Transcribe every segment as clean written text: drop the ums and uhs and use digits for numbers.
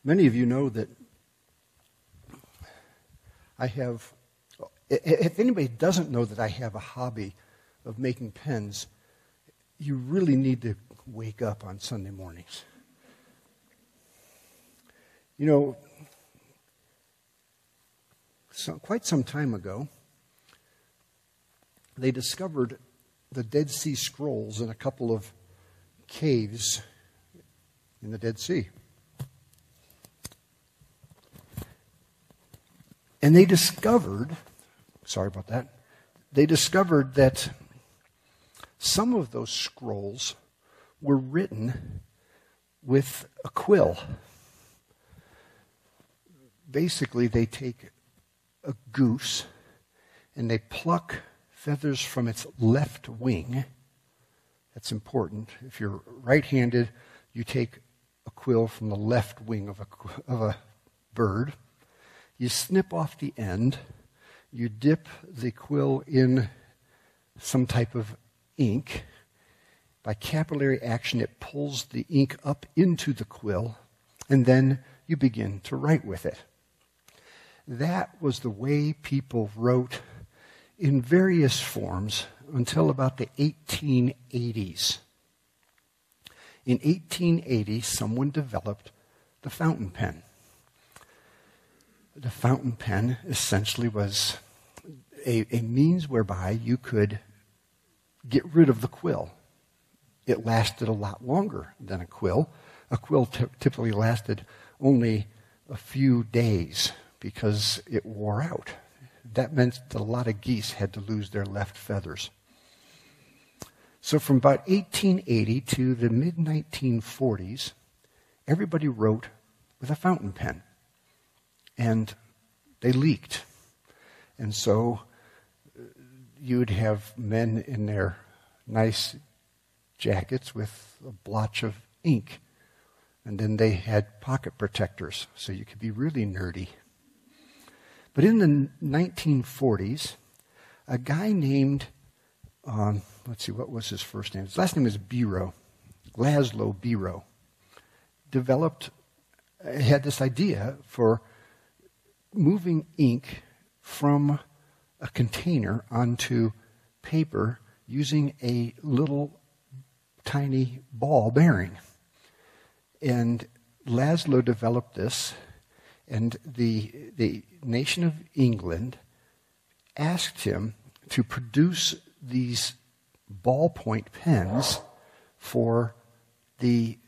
Many of you know that if anybody doesn't know that I have a hobby of making pens, you really need to wake up on Sunday mornings. You know, quite some time ago, they discovered the Dead Sea Scrolls in a couple of caves in the Dead Sea. And they discovered that some of those scrolls were written with a quill. Basically, they take a goose and they pluck feathers from its left wing. That's important. If you're right-handed, you take a quill from the left wing of a bird. You snip off the end. You dip the quill in some type of ink. By capillary action, it pulls the ink up into the quill, and then you begin to write with it. That was the way people wrote in various forms until about the 1880s. In 1880, someone developed the fountain pen. The fountain pen essentially was a means whereby you could get rid of the quill. It lasted a lot longer than a quill. A quill typically lasted only a few days because it wore out. That meant that a lot of geese had to lose their left feathers. So from about 1880 to the mid-1940s, everybody wrote with a fountain pen. And they leaked. And so you'd have men in their nice jackets with a blotch of ink. And then they had pocket protectors, so you could be really nerdy. But in the 1940s, a guy named, what was his first name? His last name is Biro, Laszlo Biro, had this idea for moving ink from a container onto paper using a little tiny ball bearing. And Laszlo developed this, and the nation of England asked him to produce these ballpoint pens for the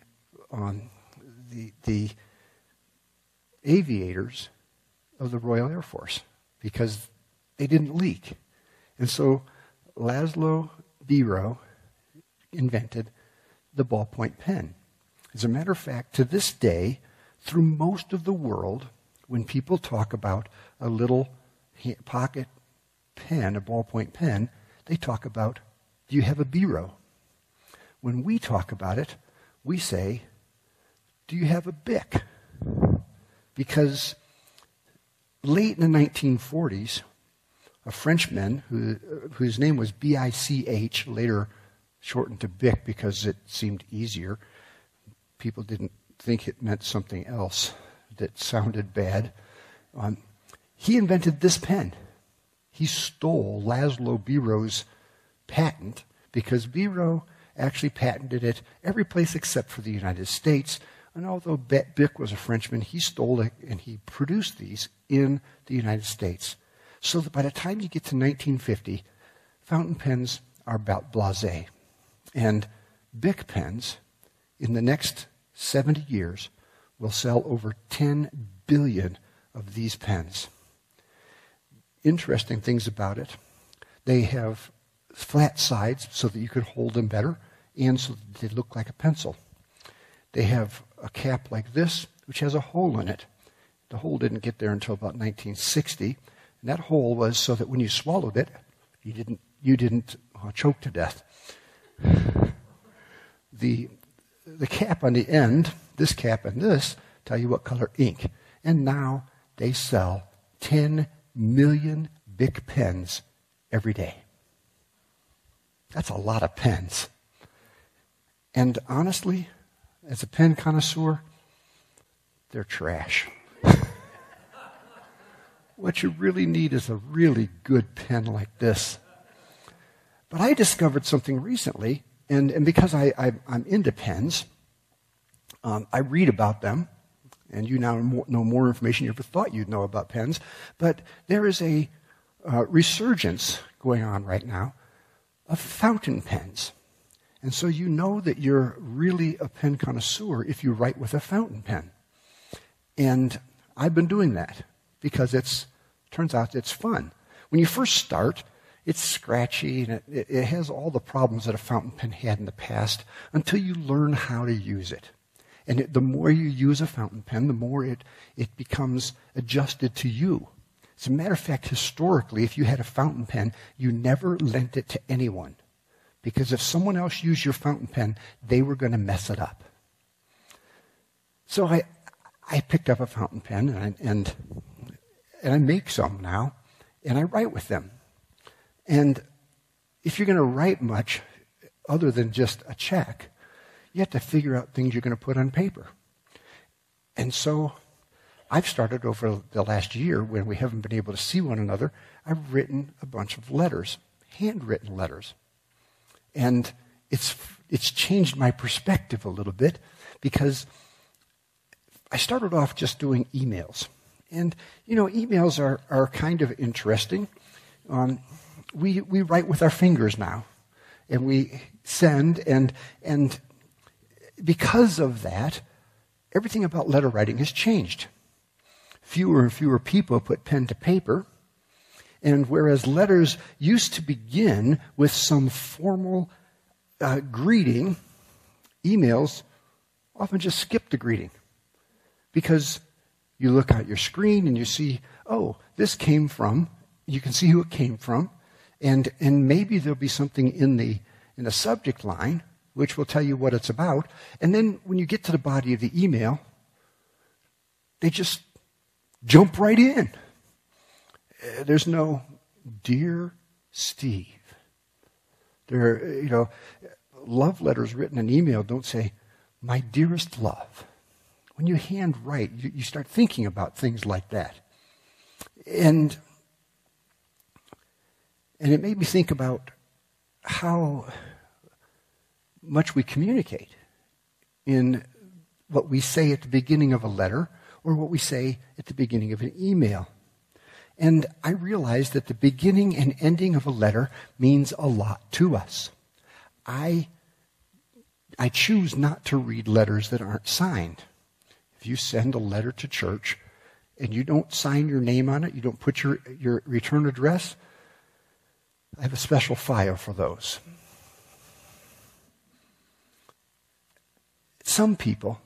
aviators of the Royal Air Force because they didn't leak. And so Laszlo Biro invented the ballpoint pen. As a matter of fact, to this day, through most of the world, when people talk about a little pocket pen, a ballpoint pen, they talk about, do you have a Biro? When we talk about it, we say, do you have a Bic? Because late in the 1940s, a Frenchman whose name was Bich, later shortened to Bic because it seemed easier. People didn't think it meant something else that sounded bad. He invented this pen. He stole Laszlo Biro's patent because Biro actually patented it every place except for the United States. And although Bic was a Frenchman, he stole it and he produced these in the United States. So that by the time you get to 1950, fountain pens are about blasé. And Bic pens, in the next 70 years, will sell over 10 billion of these pens. Interesting things about it. They have flat sides so that you could hold them better and so that they look like a pencil. They have a cap like this, which has a hole in it. The hole didn't get there until about 1960. And that hole was so that when you swallowed it, you didn't choke to death. The cap on the end, this cap and this, tell you what color ink. And now they sell 10 million Bic pens every day. That's a lot of pens. And honestly, as a pen connoisseur, they're trash. What you really need is a really good pen like this. But I discovered something recently, and because I'm into pens, I read about them, and you now know more information you ever thought you'd know about pens. But there is a resurgence going on right now of fountain pens. And so you know that you're really a pen connoisseur if you write with a fountain pen. And I've been doing that because turns out it's fun. When you first start, it's scratchy and it has all the problems that a fountain pen had in the past until you learn how to use it. And the more you use a fountain pen, the more it becomes adjusted to you. As a matter of fact, historically, if you had a fountain pen, you never lent it to anyone. Because if someone else used your fountain pen, they were going to mess it up. So I picked up a fountain pen, and I make some now, and I write with them. And if you're going to write much other than just a check, you have to figure out things you're going to put on paper. And so I've started over the last year, when we haven't been able to see one another, I've written a bunch of letters, handwritten letters. And it's changed my perspective a little bit, because I started off just doing emails. And, emails are kind of interesting. We write with our fingers now, and we send, and because of that, everything about letter writing has changed. Fewer and fewer people put pen to paper, and whereas letters used to begin with some formal greeting, emails often just skip the greeting, because you look at your screen and you see, oh, this came from, you can see who it came from, and maybe there'll be something in the subject line which will tell you what it's about, and then when you get to the body of the email, they just jump right in. There's no "Dear Steve." Love letters written in email don't say, "My dearest love." When you handwrite, you start thinking about things like that. And it made me think about how much we communicate in what we say at the beginning of a letter or what we say at the beginning of an email. And I realized that the beginning and ending of a letter means a lot to us. I choose not to read letters that aren't signed. If you send a letter to church and you don't sign your name on it, you don't put your return address, I have a special file for those. Some people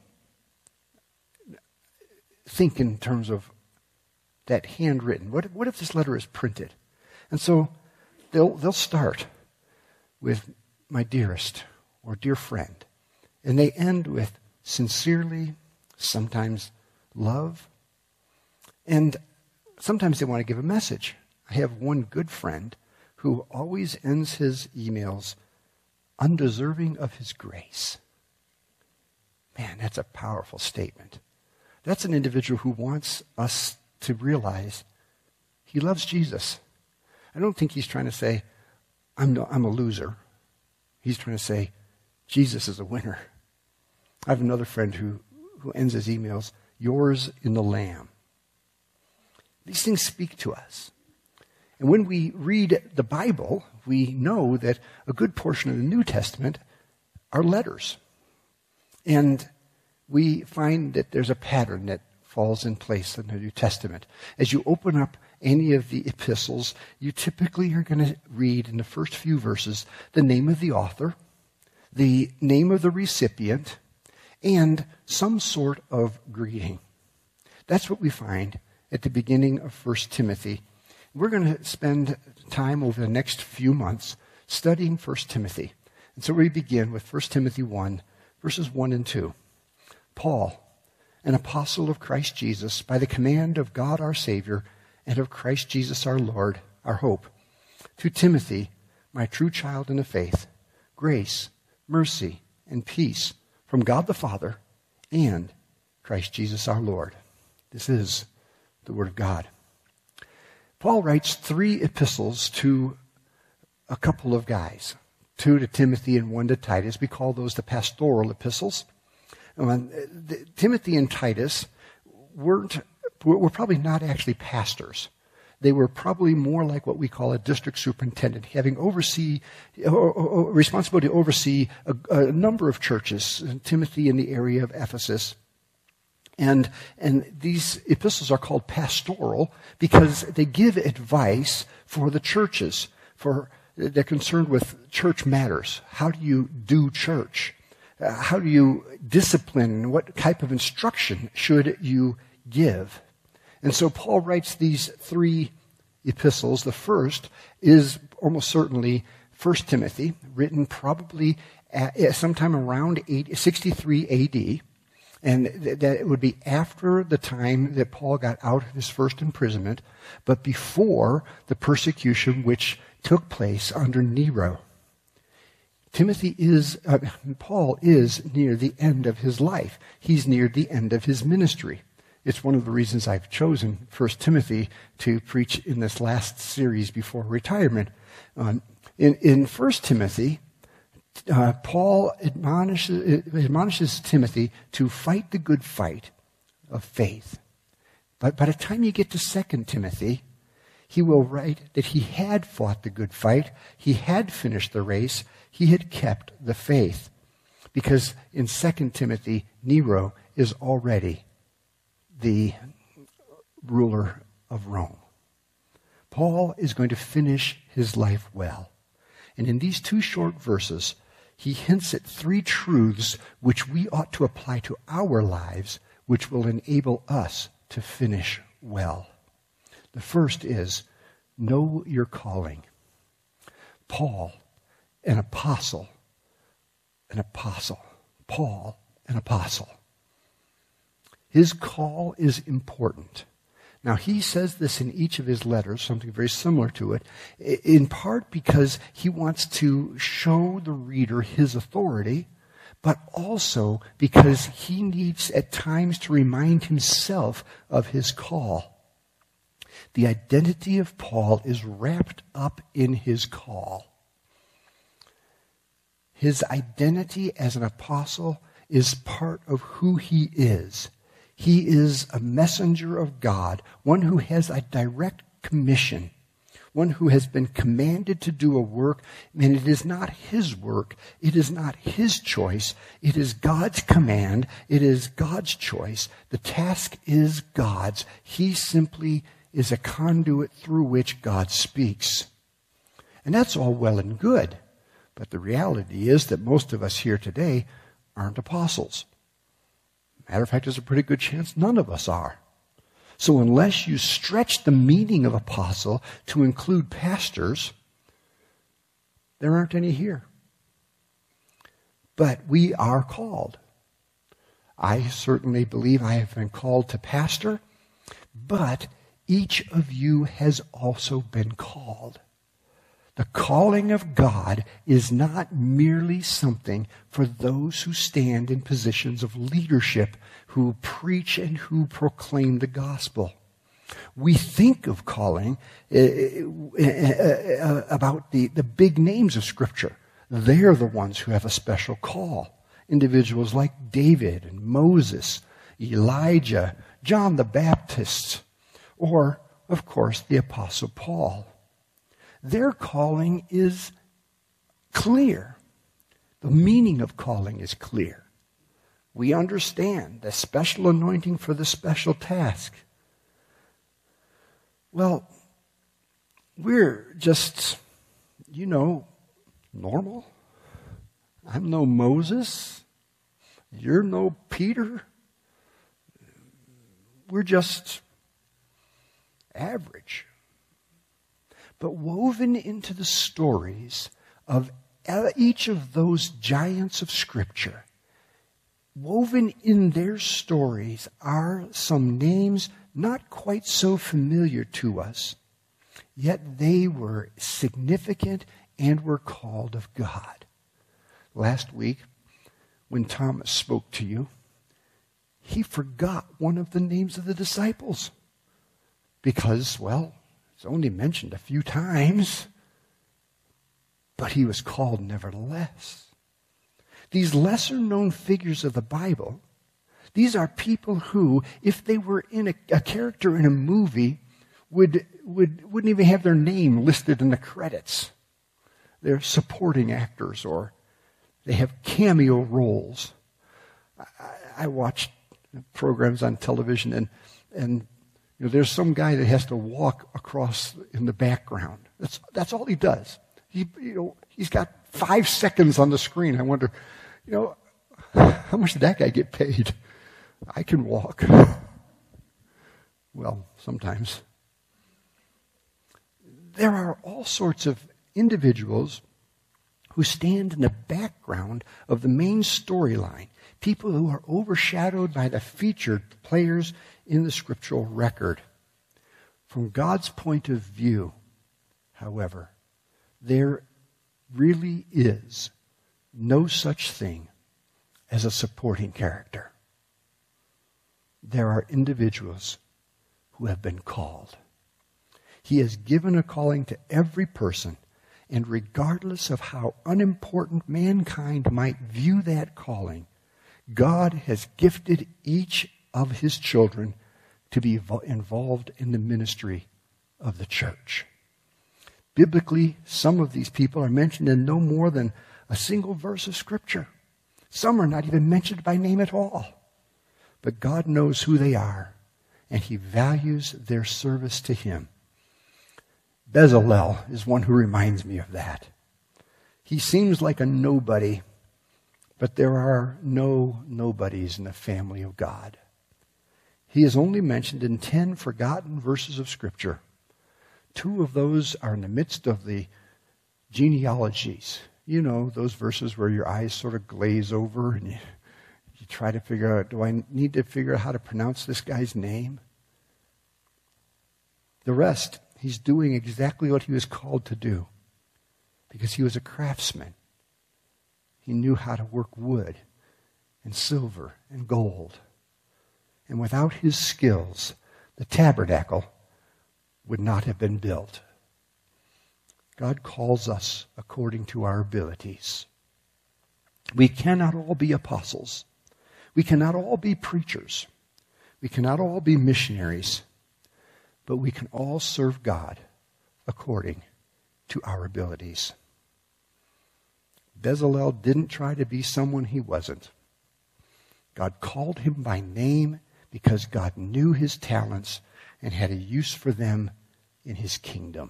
think in terms of that handwritten. What if this letter is printed? And so they'll start with "my dearest" or "dear friend," and they end with "sincerely," sometimes "love," and sometimes they want to give a message. I have one good friend who always ends his emails, "undeserving of his grace." Man, that's a powerful statement. That's an individual who wants us to realize he loves Jesus. I don't think he's trying to say, I'm a loser. He's trying to say, Jesus is a winner. I have another friend who ends his emails, "yours in the Lamb." These things speak to us. And when we read the Bible, we know that a good portion of the New Testament are letters. And we find that there's a pattern that falls in place in the New Testament. As you open up any of the epistles, you typically are going to read in the first few verses the name of the author, the name of the recipient, and some sort of greeting. That's what we find at the beginning of 1 Timothy. We're going to spend time over the next few months studying 1 Timothy. And so we begin with 1 Timothy 1, verses 1 and 2. Paul, an apostle of Christ Jesus, by the command of God our Savior and of Christ Jesus our Lord, our hope, to Timothy, my true child in the faith, grace, mercy, and peace from God the Father and Christ Jesus our Lord. This is the Word of God. Paul writes 3 epistles to a couple of guys, 2 to Timothy and 1 to Titus. We call those the pastoral epistles. Timothy and Titus were probably not actually pastors. They were probably more like what we call a district superintendent, having responsibility to oversee a number of churches, Timothy in the area of Ephesus. And these epistles are called pastoral because they give advice for the churches. They're concerned with church matters. How do you do church? How do you discipline? What type of instruction should you give? And so Paul writes these 3 epistles. The first is almost certainly 1 Timothy, written probably sometime around 63 A.D., and that it would be after the time that Paul got out of his first imprisonment, but before the persecution which took place under Nero. Paul is near the end of his life. He's near the end of his ministry. It's one of the reasons I've chosen 1 Timothy to preach in this last series before retirement. In 1 Timothy, Paul admonishes Timothy to fight the good fight of faith. But by the time you get to 2 Timothy, he will write that he had fought the good fight, he had finished the race, he had kept the faith. Because in 2 Timothy, Nero is already the ruler of Rome. Paul is going to finish his life well. And in these 2 short verses, he hints at 3 truths which we ought to apply to our lives, which will enable us to finish well. The first is, know your calling. Paul, an apostle. Paul, an apostle. His call is important. Now, he says this in each of his letters, something very similar to it, in part because he wants to show the reader his authority, but also because he needs at times to remind himself of his call. The identity of Paul is wrapped up in his call. His identity as an apostle is part of who he is. He is a messenger of God, one who has a direct commission, one who has been commanded to do a work, and it is not his work, it is not his choice, it is God's command, it is God's choice. The task is God's. He simply is a conduit through which God speaks. And that's all well and good, but the reality is that most of us here today aren't apostles. Matter of fact, there's a pretty good chance none of us are. So unless you stretch the meaning of apostle to include pastors, there aren't any here. But we are called. I certainly believe I have been called to pastor, but each of you has also been called. The calling of God is not merely something for those who stand in positions of leadership, who preach and who proclaim the gospel. We think of calling about the big names of Scripture. They're the ones who have a special call. Individuals like David and Moses, Elijah, John the Baptist, or, of course, the Apostle Paul. Their calling is clear. The meaning of calling is clear. We understand the special anointing for the special task. Well, we're just, normal. I'm no Moses. You're no Peter. We're just average. But woven into the stories of each of those giants of Scripture, woven in their stories are some names not quite so familiar to us, yet they were significant and were called of God. Last week, when Thomas spoke to you, he forgot one of the names of the disciples because, well, it's only mentioned a few times, but he was called nevertheless. These lesser-known figures of the Bible, these are people who, if they were in a character in a movie, wouldn't even have their name listed in the credits. They're supporting actors, or they have cameo roles. I watch programs on television, and there's some guy that has to walk across in the background. That's all he does. He's got 5 seconds on the screen. I wonder, how much did that guy get paid? I can walk. Well, sometimes. There are all sorts of individuals who stand in the background of the main storyline, people who are overshadowed by the featured players in the scriptural record. From God's point of view, however, there really is no such thing as a supporting character. There are individuals who have been called. He has given a calling to every person, and regardless of how unimportant mankind might view that calling, God has gifted each of his children to be involved in the ministry of the church. Biblically, some of these people are mentioned in no more than a single verse of Scripture. Some are not even mentioned by name at all. But God knows who they are, and he values their service to him. Bezalel is one who reminds me of that. He seems like a nobody, but there are no nobodies in the family of God. He is only mentioned in 10 forgotten verses of Scripture. 2 of those are in the midst of the genealogies. Those verses where your eyes sort of glaze over and you try to figure out, do I need to figure out how to pronounce this guy's name? The rest, he's doing exactly what he was called to do because he was a craftsman. He knew how to work wood and silver and gold. And without his skills, the tabernacle would not have been built. God calls us according to our abilities. We cannot all be apostles. We cannot all be preachers. We cannot all be missionaries. But we can all serve God according to our abilities. Bezalel didn't try to be someone he wasn't. God called him by name because God knew his talents and had a use for them in his kingdom.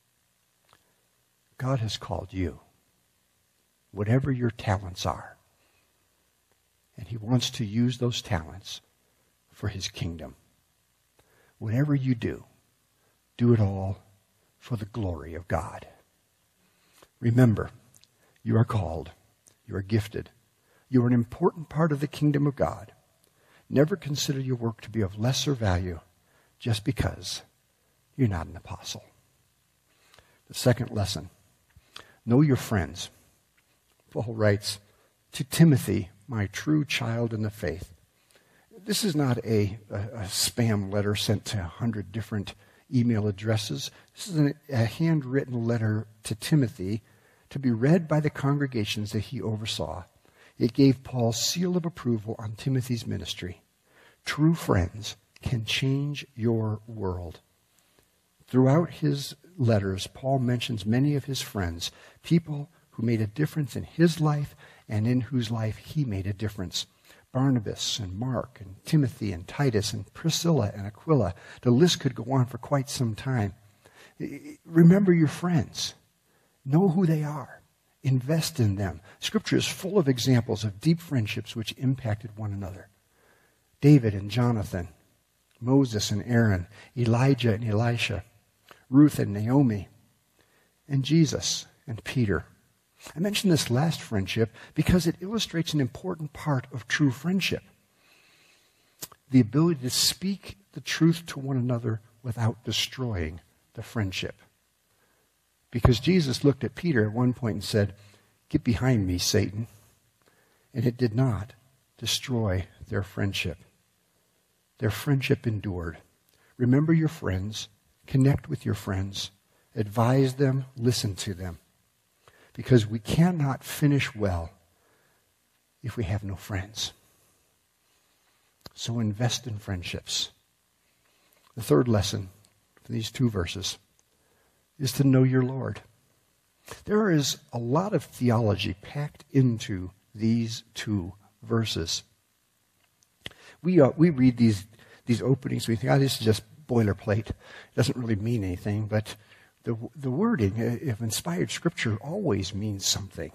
God has called you, whatever your talents are, and he wants to use those talents for his kingdom. Whatever you do it all for the glory of God. Remember, you are called, you are gifted, you are an important part of the kingdom of God. Never consider your work to be of lesser value just because you're not an apostle. The second lesson, know your friends. Paul writes, to Timothy, my true child in the faith. This is not a spam letter sent to 100 different email addresses. This is a handwritten letter to Timothy to be read by the congregations that he oversaw. It gave Paul's seal of approval on Timothy's ministry. True friends can change your world. Throughout his letters, Paul mentions many of his friends, people who made a difference in his life and in whose life he made a difference. Barnabas and Mark and Timothy and Titus and Priscilla and Aquila. The list could go on for quite some time. Remember your friends. Know who they are. Invest in them. Scripture is full of examples of deep friendships which impacted one another. David and Jonathan, Moses and Aaron, Elijah and Elisha, Ruth and Naomi, and Jesus and Peter. I mentioned this last friendship because it illustrates an important part of true friendship. The ability to speak the truth to one another without destroying the friendship. Because Jesus looked at Peter at one point and said, "Get behind me, Satan." And it did not destroy their friendship. their friendship endured. Remember your friends, connect with your friends, advise them, listen to them. Because we cannot finish well if we have no friends. So invest in friendships. The third lesson from these two verses is to know your Lord. There is a lot of theology packed into these two verses. We read these openings, we think, this is just boilerplate. It doesn't really mean anything, but the wording of inspired Scripture always means something.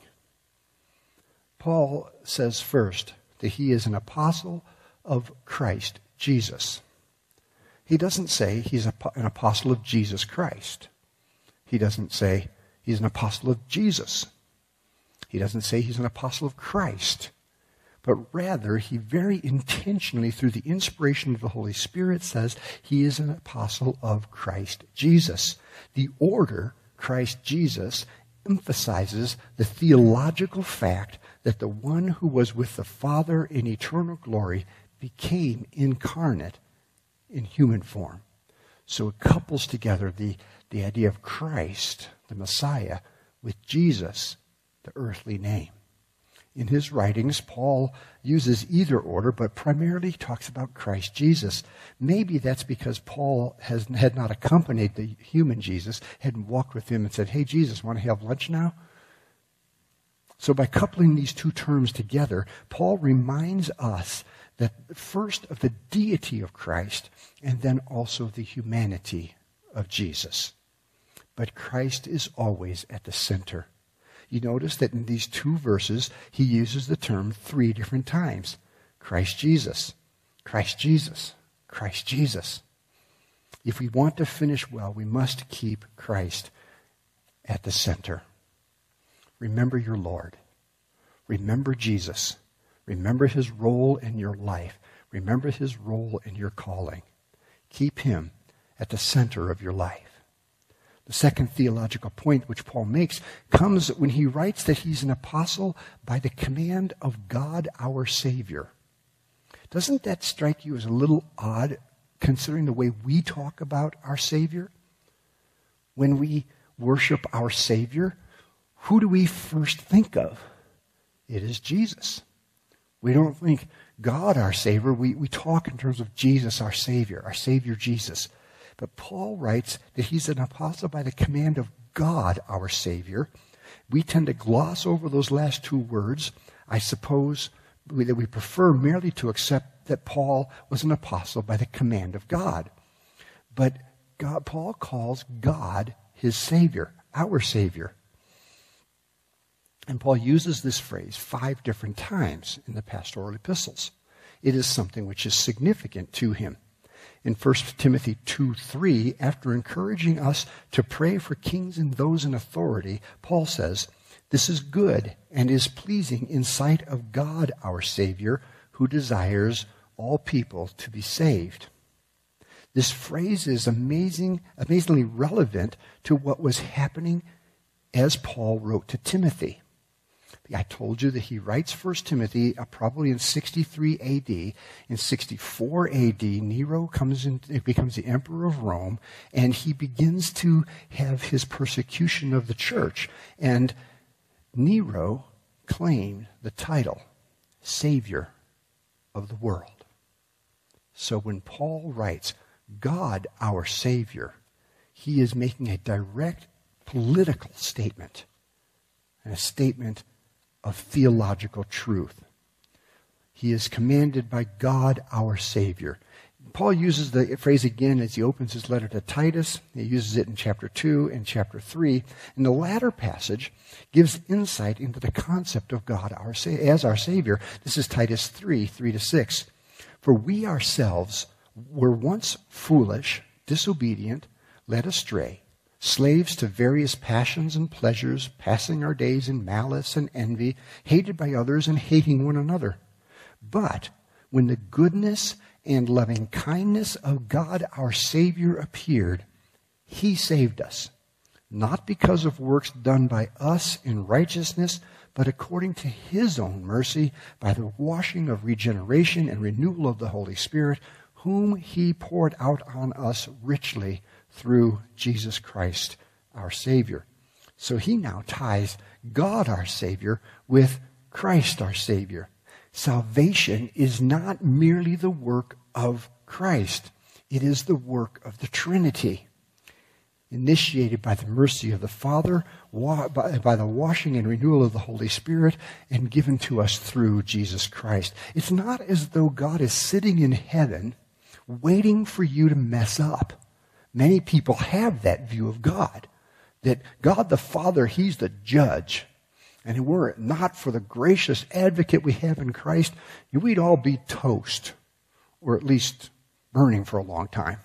Paul says first that he is an apostle of Christ Jesus. He doesn't say he's an apostle of Jesus Christ. He doesn't say he's an apostle of Jesus. He doesn't say he's an apostle of Christ. But rather, he very intentionally, through the inspiration of the Holy Spirit, says he is an apostle of Christ Jesus. The order, Christ Jesus, emphasizes the theological fact that the one who was with the Father in eternal glory became incarnate in human form. So it couples together the idea of Christ, the Messiah, with Jesus, the earthly name. In his writings, Paul uses either order, but primarily talks about Christ Jesus. Maybe that's because Paul had not accompanied the human Jesus, hadn't walked with him and said, hey, Jesus, want to have lunch now? So by coupling these two terms together, Paul reminds us that first of the deity of Christ and then also the humanity of Jesus. But Christ is always at the center. You notice that in these two verses, he uses the term 3 different times. Christ Jesus, Christ Jesus, Christ Jesus. If we want to finish well, we must keep Christ at the center. Remember your Lord. Remember Jesus. Remember his role in your life. Remember his role in your calling. Keep him at the center of your life. The second theological point which Paul makes comes when he writes that he's an apostle by the command of God our Savior. Doesn't that strike you as a little odd, considering the way we talk about our Savior? When we worship our Savior, who do we first think of? It is Jesus. We don't think God our Savior. We talk in terms of Jesus our Savior Jesus. But Paul writes that he's an apostle by the command of God, our Savior. We tend to gloss over those last two words. I suppose that we prefer merely to accept that Paul was an apostle by the command of God. But Paul calls God his Savior, our Savior. And Paul uses this phrase 5 different times in the pastoral epistles. It is something which is significant to him. In 1 Timothy 2:3, after encouraging us to pray for kings and those in authority, Paul says, "This is good and is pleasing in sight of God our Savior, who desires all people to be saved." This phrase is amazingly relevant to what was happening as Paul wrote to Timothy. I told you that he writes 1 Timothy probably in 63 A.D. In 64 A.D., Nero becomes the emperor of Rome, and he begins to have his persecution of the church. And Nero claimed the title, Savior of the world. So when Paul writes, God our Savior, he is making a direct political statement, and a statement of theological truth. He is commanded by God our Savior. Paul uses the phrase again as he opens his letter to Titus. He uses it in chapter 2 and chapter 3. And the latter passage gives insight into the concept of God as our Savior. This is Titus 3:3-6. For we ourselves were once foolish, disobedient, led astray, slaves to various passions and pleasures, passing our days in malice and envy, hated by others and hating one another. But when the goodness and loving kindness of God our Savior appeared, he saved us, not because of works done by us in righteousness, but according to his own mercy, by the washing of regeneration and renewal of the Holy Spirit, whom he poured out on us richly through Jesus Christ, our Savior. So he now ties God, our Savior, with Christ, our Savior. Salvation is not merely the work of Christ. It is the work of the Trinity, initiated by the mercy of the Father, by the washing and renewal of the Holy Spirit, and given to us through Jesus Christ. It's not as though God is sitting in heaven waiting for you to mess up. Many people have that view of God, that God the Father, he's the judge. And were it not for the gracious advocate we have in Christ, we'd all be toast, or at least burning for a long time.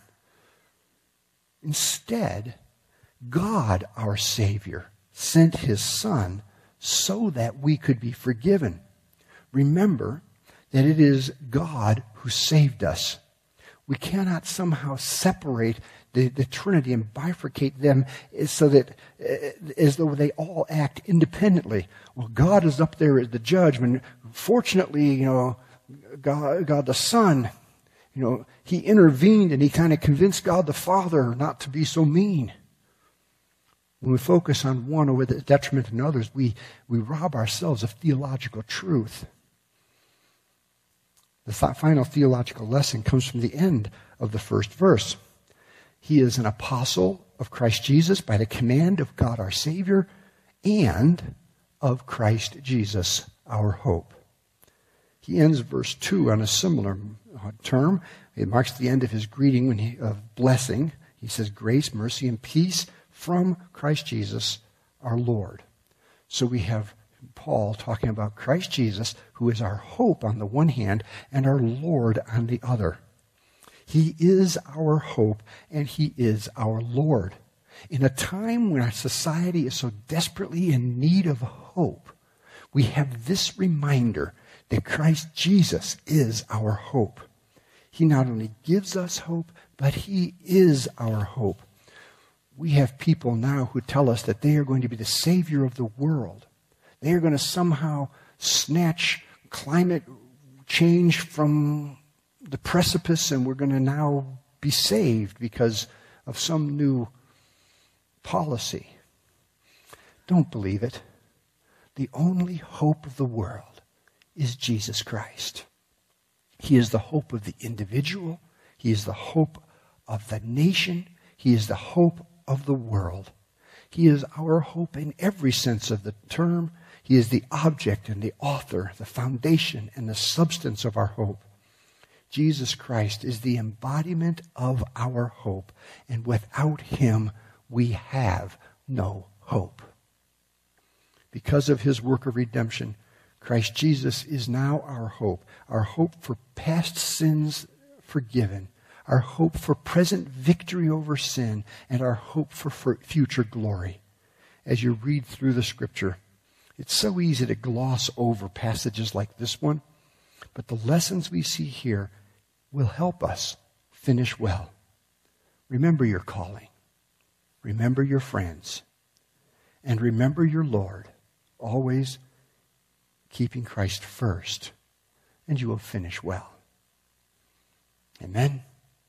Instead, God, our Savior, sent his Son so that we could be forgiven. Remember that it is God who saved us. We cannot somehow separate the Trinity and bifurcate them so that as though they all act independently. Well, God is up there as the judge. When fortunately, God the Son, he intervened and he kind of convinced God the Father not to be so mean. When we focus on one over the detriment of others, we rob ourselves of theological truth. The final theological lesson comes from the end of the first verse. He is an apostle of Christ Jesus by the command of God our Savior and of Christ Jesus our hope. He ends verse 2 on a similar term. It marks the end of his greeting of blessing. He says, grace, mercy, and peace from Christ Jesus our Lord. So we have Paul talking about Christ Jesus, who is our hope on the one hand and our Lord on the other. He is our hope and he is our Lord. In a time when our society is so desperately in need of hope, we have this reminder that Christ Jesus is our hope. He not only gives us hope, but he is our hope. We have people now who tell us that they are going to be the savior of the world. They are going to somehow snatch climate change from the precipice, and we're going to now be saved because of some new policy. Don't believe it. The only hope of the world is Jesus Christ. He is the hope of the individual. He is the hope of the nation. He is the hope of the world. He is our hope in every sense of the term. He is the object and the author, the foundation and the substance of our hope. Jesus Christ is the embodiment of our hope, and without him we have no hope. Because of his work of redemption, Christ Jesus is now our hope for past sins forgiven, our hope for present victory over sin, and our hope for future glory. As you read through the Scripture, it's so easy to gloss over passages like this one, but the lessons we see here will help us finish well. Remember your calling. Remember your friends. And remember your Lord, always keeping Christ first, and you will finish well. Amen?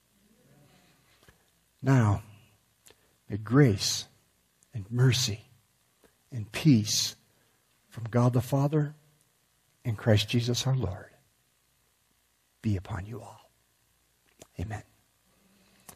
Now, may grace and mercy and peace from God the Father and Christ Jesus our Lord be upon you all. Amen.